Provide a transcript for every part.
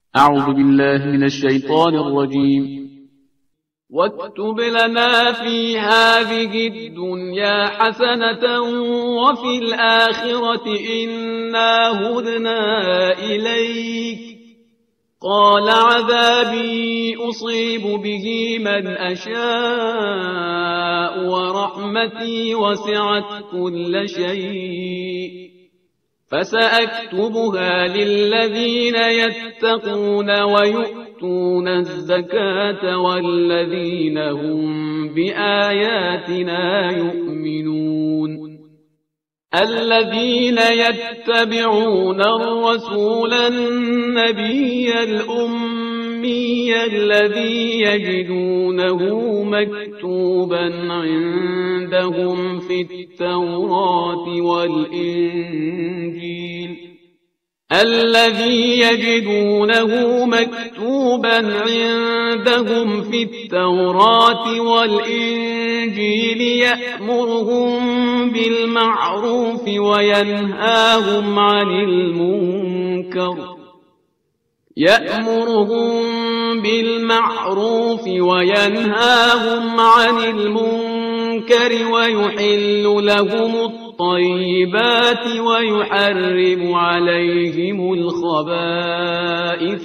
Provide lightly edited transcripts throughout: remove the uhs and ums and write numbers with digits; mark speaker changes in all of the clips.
Speaker 1: أعوذ بالله من الشيطان الرجيم.
Speaker 2: واكتب لنا في هذه الدنيا حسنة وفي الآخرة إنا هدنا إليك. قال عذابي أصيب به من أشاء ورحمتي وسعت كل شيء فسأكتبها للذين يتقون ويؤتون الزكاة والذين هم بآياتنا يؤمنون. الذين يتبعون الرسول النبي الأمي الذي يجدونه مكتوبا عندهم في التوراة والإنجيل يأمرهم بالمعروف وينهاهم عن المنكر ويحل لهم الطيبات ويحرم عليهم الخبائث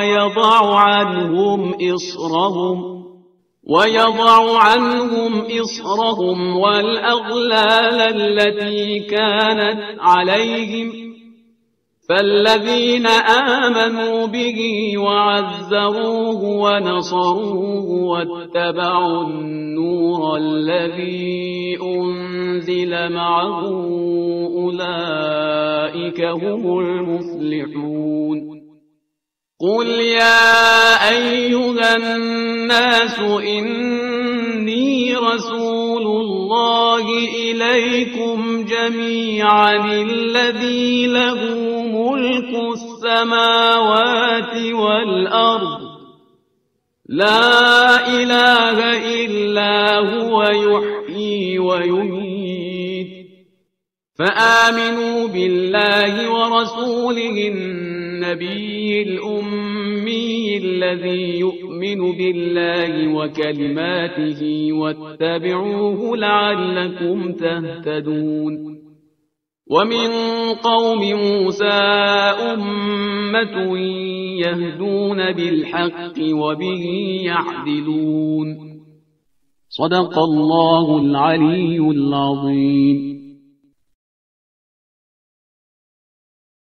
Speaker 2: ويضع عنهم إصرهم والأغلال التي كانت عليهم. فالذين آمنوا به وعزروه ونصروه واتبعوا النور الذي أنزل معه أولئك هم المفلحون. قل يا أيها الناس إني رسول الله إليكم جميعا الذي له ملك السماوات والأرض لا إله إلا هو يحيي ويميت. فآمنوا بالله ورسوله النبي الأمي الذي يؤمن بالله وكلماته واتبعوه لعلكم تهتدون. ومن قوم موسى أمة يهدون بالحق وبه يعدلون. صدق الله العلي العظيم.